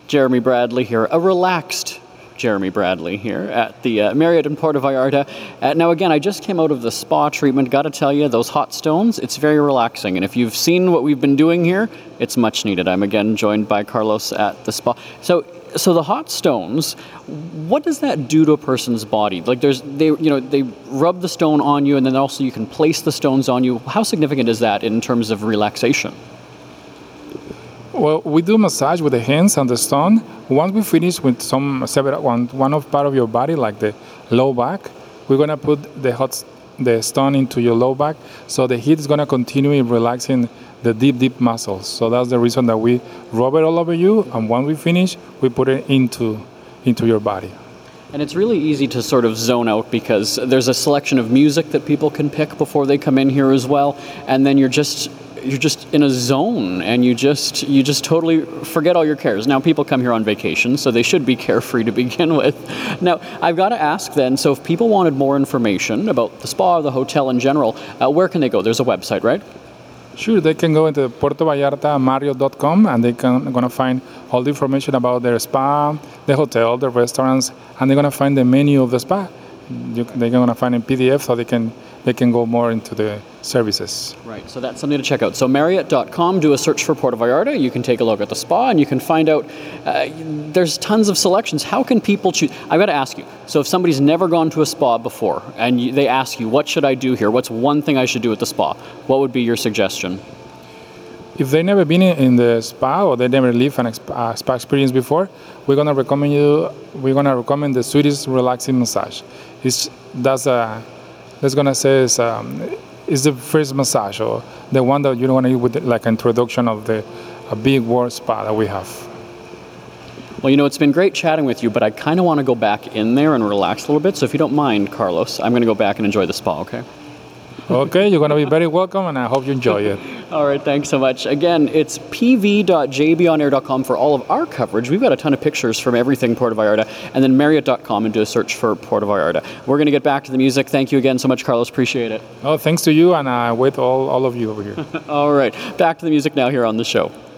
Jeremy Bradley here, a relaxed Jeremy Bradley here at the Marriott in Puerto Vallarta. Now again, I just came out of the spa treatment. Got to tell you, those hot stones, it's very relaxing. And if you've seen what we've been doing here, it's much needed. I'm again joined by Carlos at the spa. So the hot stones, what does that do to a person's body? Like they rub the stone on you, and then also you can place the stones on you. How significant is that in terms of relaxation? Well, we do massage with the hands and the stone. Once we finish with one of part of your body, like the low back, we're gonna put the stone into your low back, so the heat is gonna continue relaxing the deep muscles. So that's the reason that we rub it all over you, and once we finish, we put it into your body. And it's really easy to sort of zone out because there's a selection of music that people can pick before they come in here as well, and then you're just in a zone, and you just totally forget all your cares. Now, people come here on vacation, so they should be carefree to begin with. Now, I've got to ask then, so if people wanted more information about the spa or the hotel in general, where can they go? There's a website, right? Sure, they can go into puertovallartamarriott.com, and they're going to find all the information about their spa, the hotel, the restaurants, and they're going to find the menu of the spa. They're going to find a PDF, so they can go more into the services. Right, so that's something to check out. So Marriott.com, do a search for Puerto Vallarta. You can take a look at the spa, and you can find out there's tons of selections. How can people choose? I've got to ask you. So if somebody's never gone to a spa before, and they ask you, what should I do here? What's one thing I should do at the spa? What would be your suggestion? If they've never been in the spa, or they never lived a spa experience before, we're gonna recommend the Swedish relaxing massage. It's the first massage, or the one that you don't want to use with like introduction of a big world spa that we have. Well, it's been great chatting with you, but I kind of want to go back in there and relax a little bit. So if you don't mind, Carlos, I'm going to go back and enjoy the spa, okay? Okay, you're going to be very welcome, and I hope you enjoy it. All right, thanks so much. Again, it's pv.jbonair.com for all of our coverage. We've got a ton of pictures from everything Puerto Vallarta, and then Marriott.com and do a search for Puerto Vallarta. We're going to get back to the music. Thank you again so much, Carlos. Appreciate it. Oh, thanks to you, and with all of you over here. All right, back to the music now here on the show.